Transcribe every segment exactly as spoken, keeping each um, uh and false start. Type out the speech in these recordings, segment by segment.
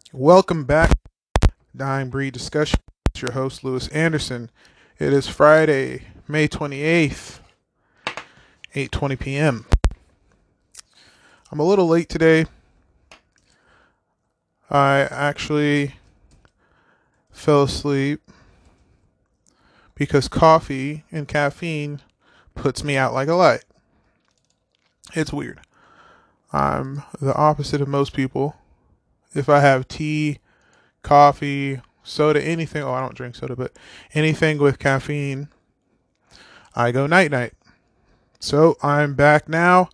Welcome back to Dying Breed Discussion. It's your host, Lewis Anderson. It is Friday, May twenty-eighth, eight twenty p.m. I'm a little late today. I actually fell asleep because coffee and caffeine puts me out like a light. It's weird. I'm the opposite of most people. If I have tea, coffee, soda, anything, oh, I don't drink soda, but anything with caffeine, I go night night. So I'm back now.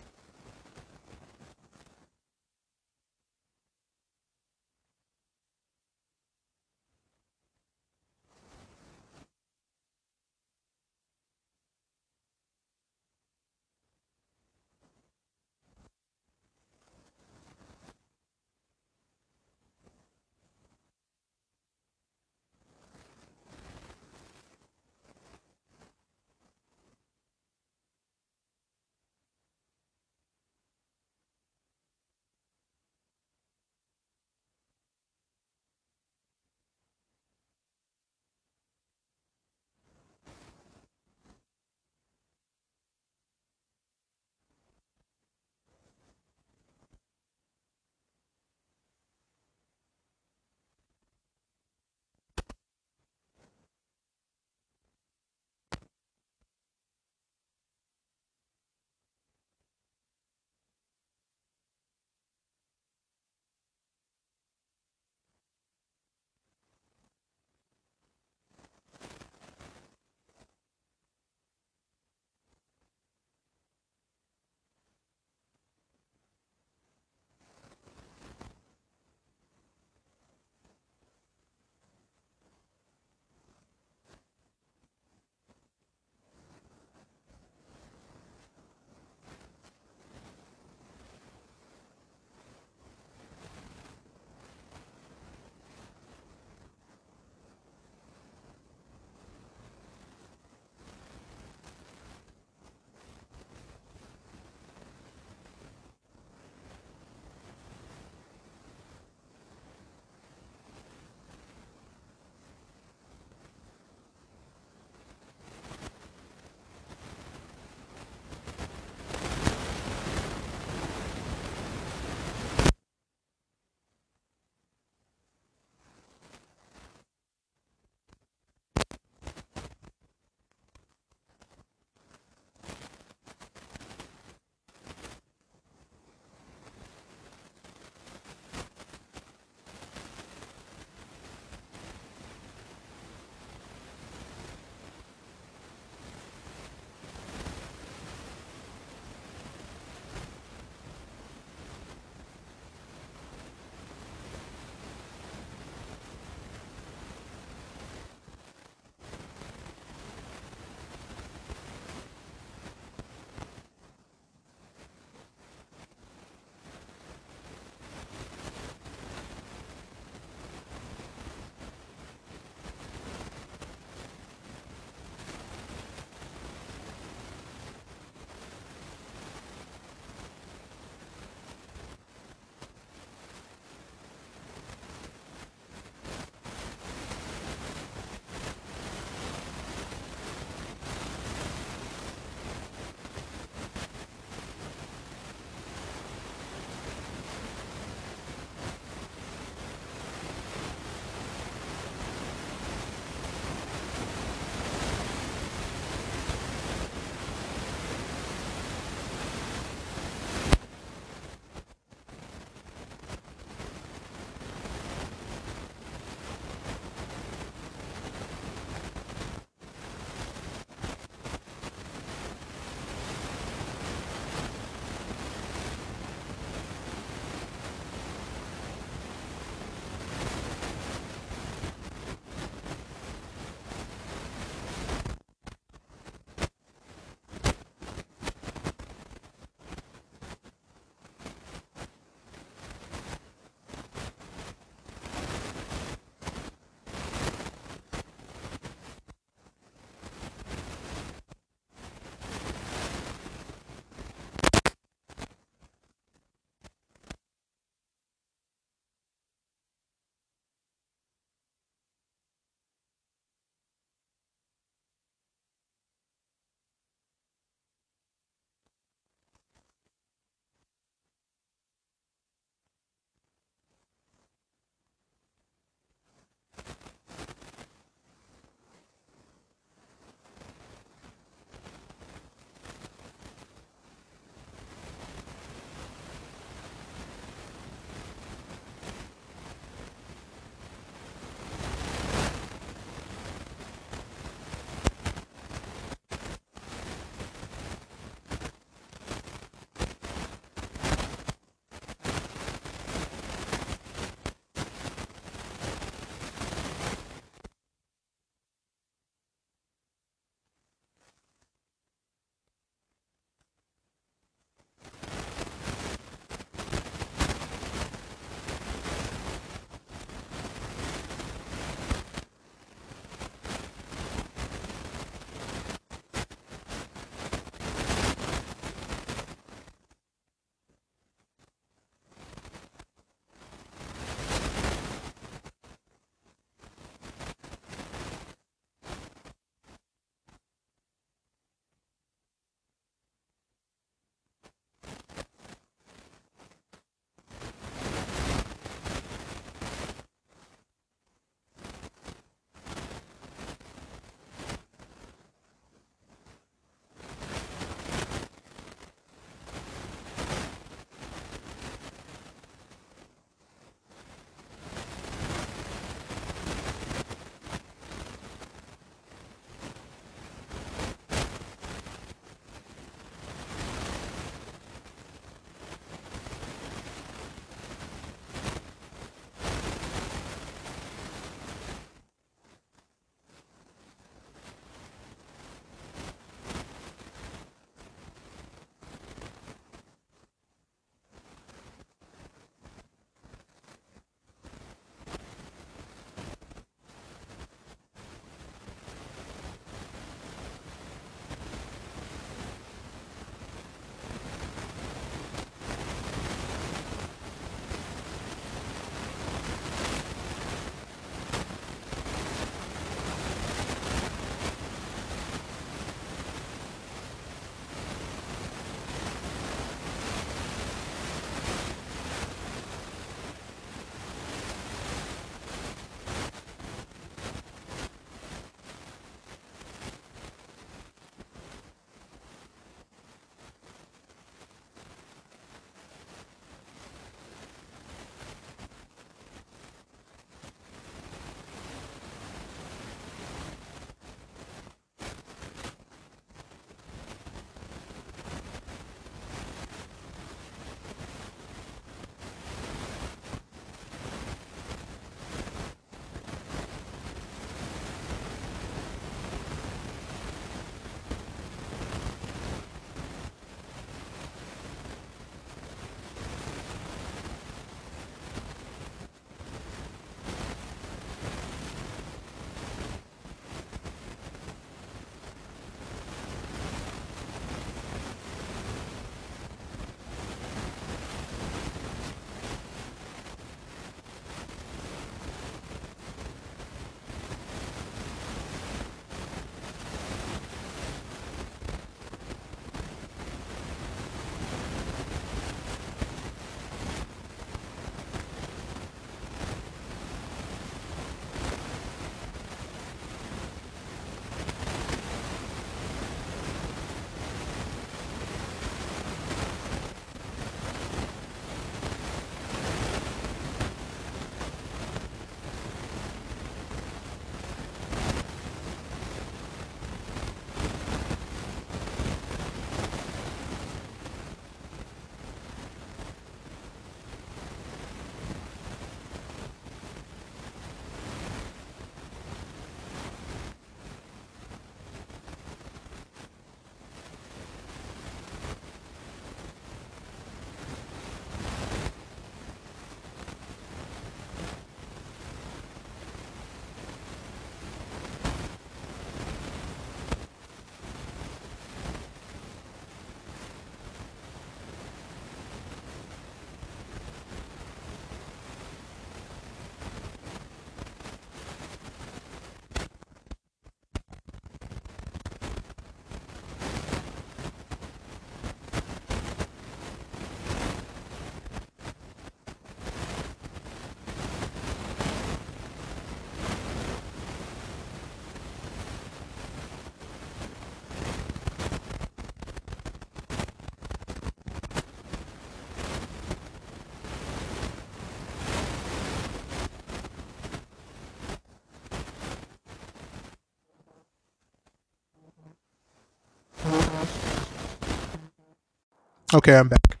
Okay, I'm back.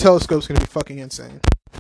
telescope's gonna be fucking insane.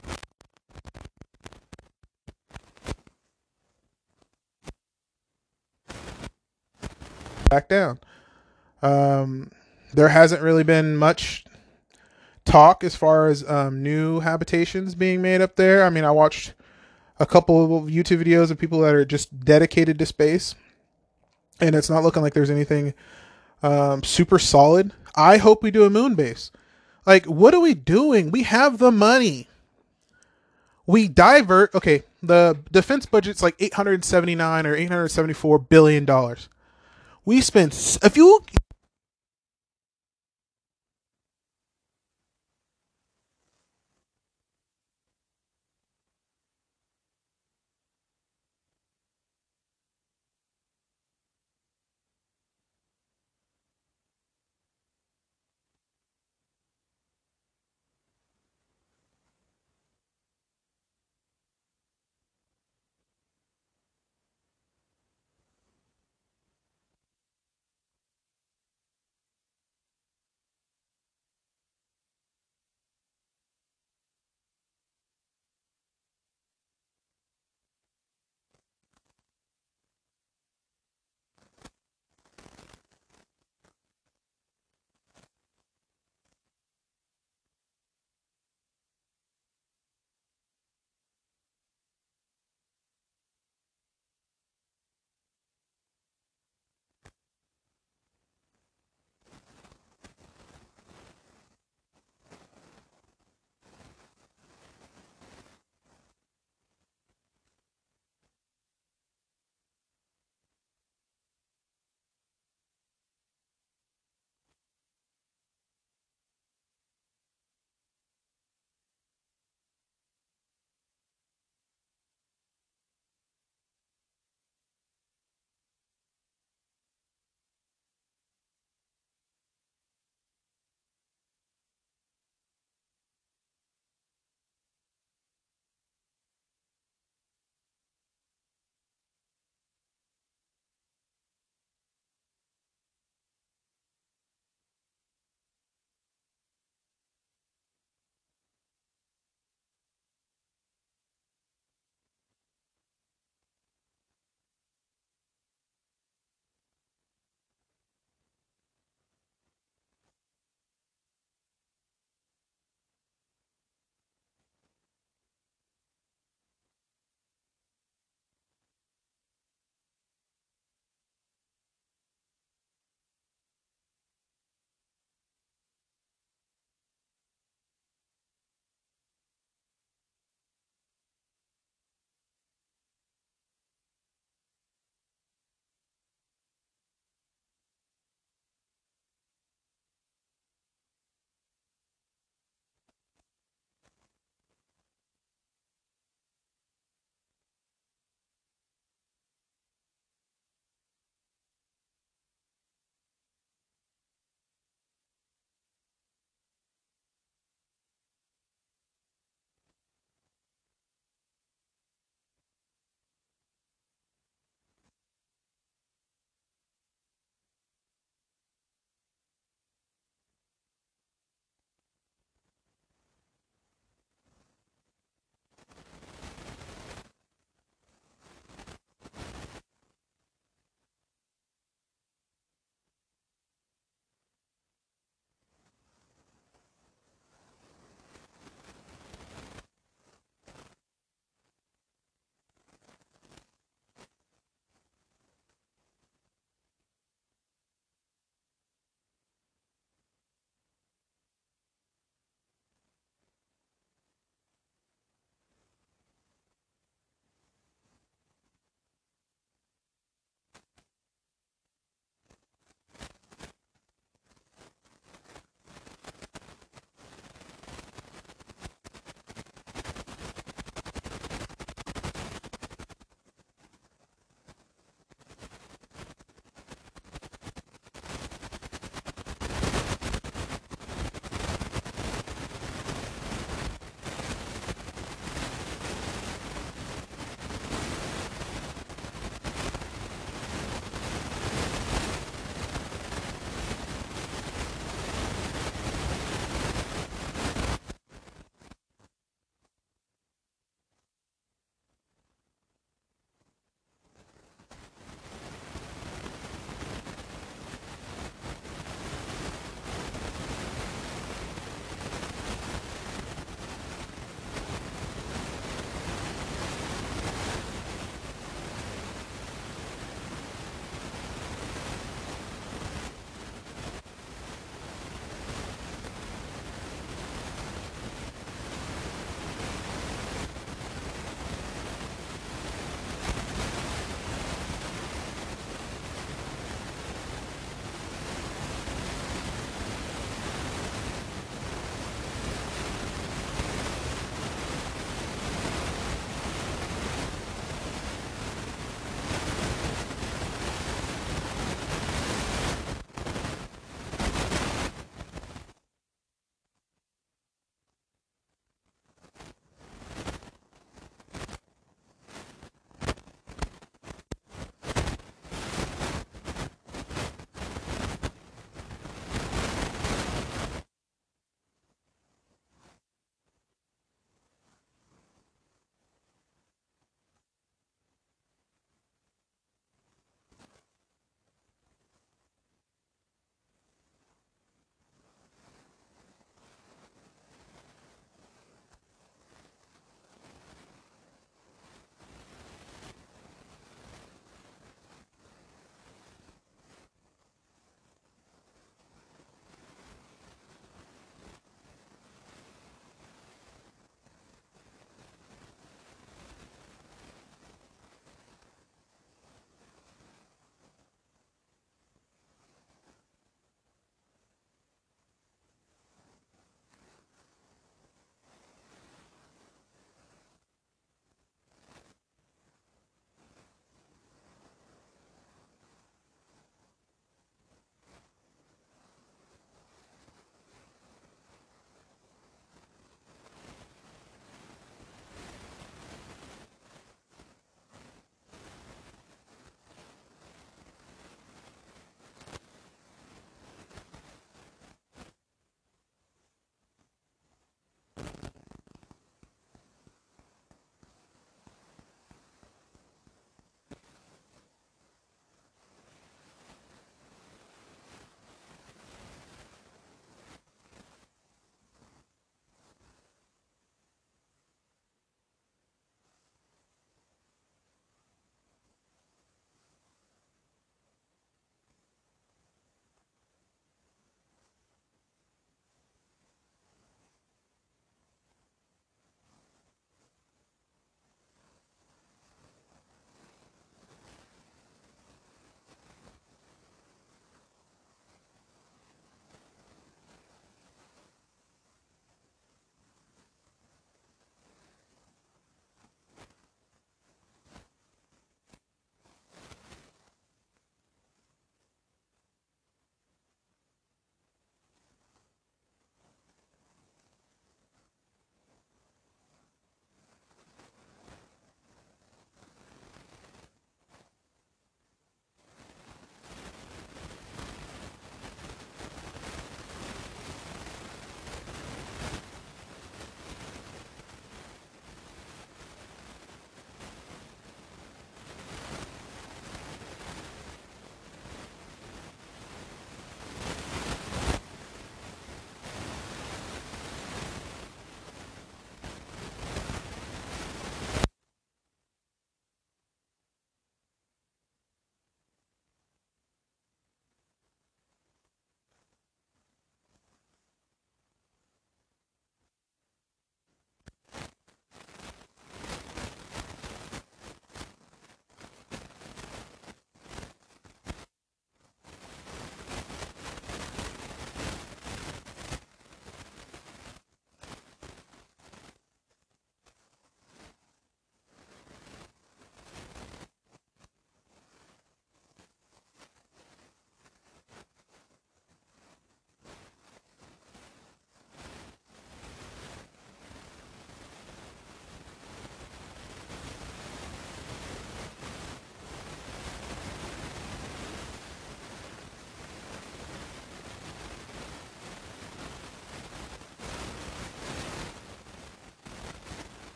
Back down. Um, there hasn't really been much talk as far as um, new habitations being made up there. I mean, I watched a couple of YouTube videos of people that are just dedicated to space, and it's not looking like there's anything um, super solid. I hope we do a moon base. Like, what are we doing? We have the money. We divert. Okay, the defense budget's like eight hundred seventy-nine or eight hundred seventy-four billion dollars. We spent, if you,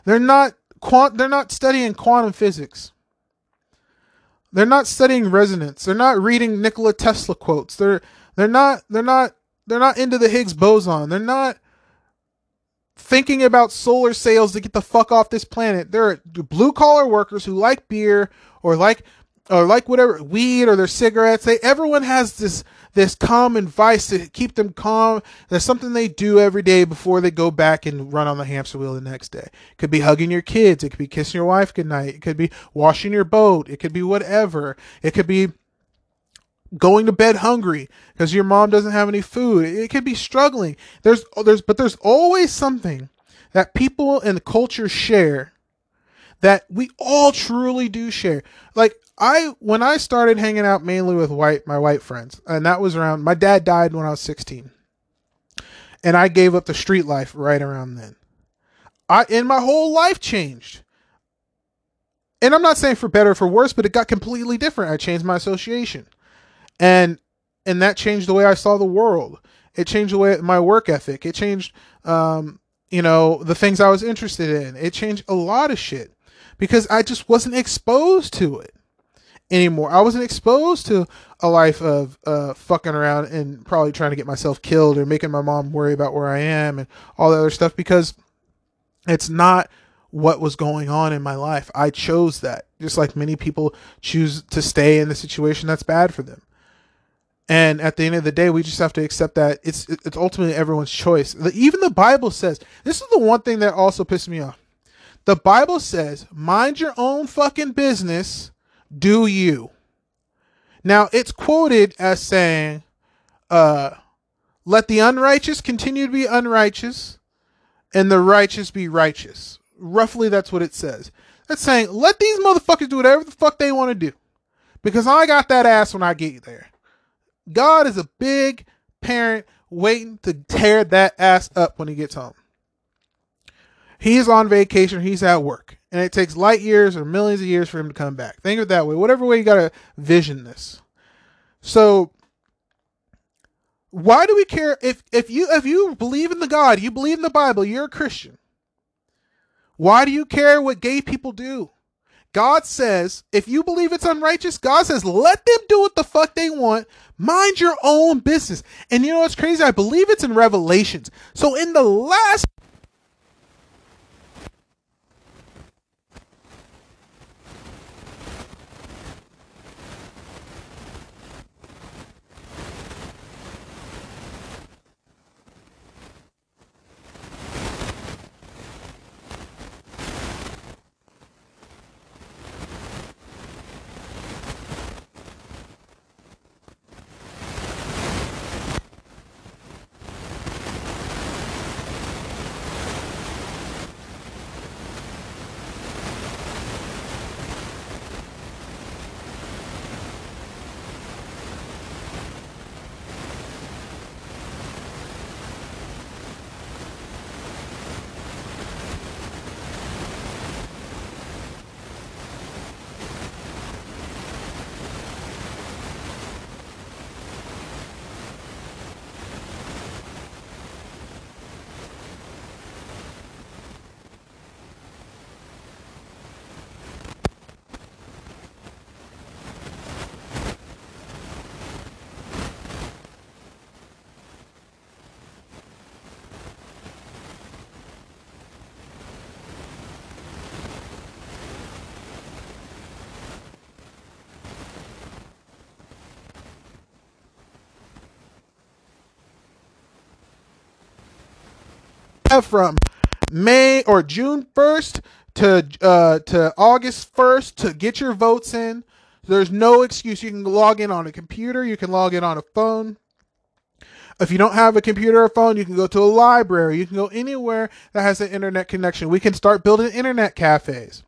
They're not quant. They're not studying quantum physics. They're not studying resonance. They're not reading Nikola Tesla quotes. They're they're not they're not they're not into the Higgs boson. They're not thinking about solar sails to get the fuck off this planet. They're blue collar workers who like beer or like or like whatever, weed or their cigarettes. They everyone has this this common vice to keep them calm. There's something they do every day before they go back and run on the hamster wheel the next day. It could be hugging your kids. It could be kissing your wife goodnight. It could be washing your boat. It could be whatever. It could be going to bed hungry because your mom doesn't have any food. It could be struggling. There's there's but there's always something that people and the culture share that we all truly do share. Like I when I started hanging out mainly with white my white friends, and that was around my dad died when I was sixteen. And I gave up the street life right around then. I and my whole life changed. And I'm not saying for better or for worse, but it got completely different. I changed my association. And and that changed the way I saw the world. It changed the way my work ethic. It changed um, you know, the things I was interested in. It changed a lot of shit because I just wasn't exposed to it anymore. I wasn't exposed to a life of uh, fucking around and probably trying to get myself killed or making my mom worry about where I am and all that other stuff because it's not what was going on in my life. I chose that, just like many people choose to stay in the situation that's bad for them. And at the end of the day, we just have to accept that it's it's ultimately everyone's choice. Even the Bible says, this is the one thing that also pissed me off. The Bible says, mind your own fucking business, do you. Now, it's quoted as saying, uh, let the unrighteous continue to be unrighteous and the righteous be righteous. Roughly, that's what it says. That's saying, let these motherfuckers do whatever the fuck they want to do because I got that ass when I get there. God is a big parent waiting to tear that ass up when he gets home. He's on vacation. He's at work. And it takes light years or millions of years for him to come back. Think of it that way. Whatever way you got to vision this. So why do we care if, if you if you believe in the God, you believe in the Bible, you're a Christian. Why do you care what gay people do? God says, if you believe it's unrighteous, God says, let them do what the fuck they want. Mind your own business. And you know what's crazy? I believe it's in Revelations. So in the last from May or June first to uh, to August first to get your votes in. There's no excuse. You can log in on a computer. You can log in on a phone. If you don't have a computer or phone, you can go to a library. You can go anywhere that has an internet connection. We can start building internet cafes.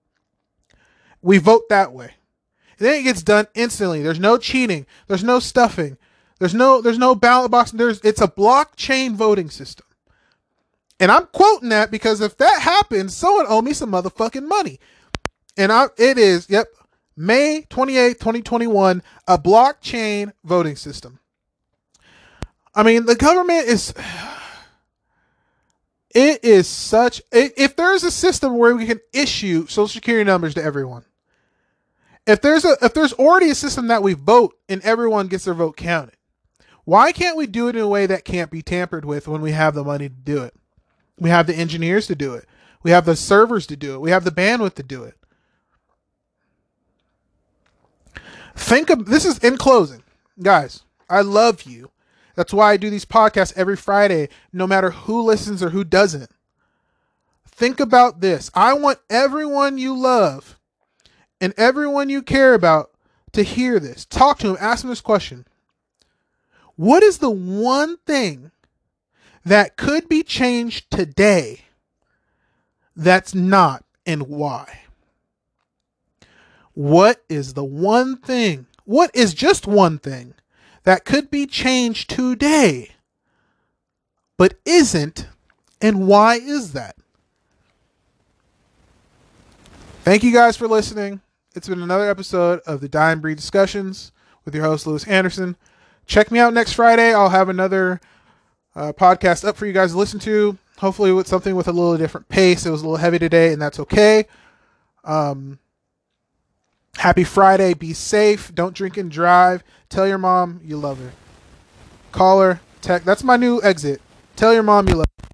We vote that way. And then it gets done instantly. There's no cheating. There's no stuffing. There's no there's no ballot box. There's it's a blockchain voting system. And I'm quoting that because if that happens, someone owe me some motherfucking money. And I, it is, yep, May twenty-eighth, twenty twenty-one, a blockchain voting system. I mean, the government is, It is such, if there's a system where we can issue social security numbers to everyone, if there's a, if there's already a system that we vote and everyone gets their vote counted, why can't we do it in a way that can't be tampered with when we have the money to do it? We have the engineers to do it. We have the servers to do it. We have the bandwidth to do it. Think of this is in closing, guys. I love you. That's why I do these podcasts every Friday, no matter who listens or who doesn't. Think about this. I want everyone you love and everyone you care about to hear this. Talk to them. Ask them this question. What is the one thing that could be changed today that's not, and why? What is the one thing? What is just one thing that could be changed today but isn't, and why is that? Thank you guys for listening. It's been another episode of the Die and Breathe Discussions with your host, Lewis Anderson. Check me out next Friday. I'll have another uh, podcast up for you guys to listen to. Hopefully with something with a little different pace. It was a little heavy today, and that's okay. Um, happy Friday. Be safe. Don't drink and drive. Tell your mom you love her. Call her. Text. That's my new exit. Tell your mom you love her.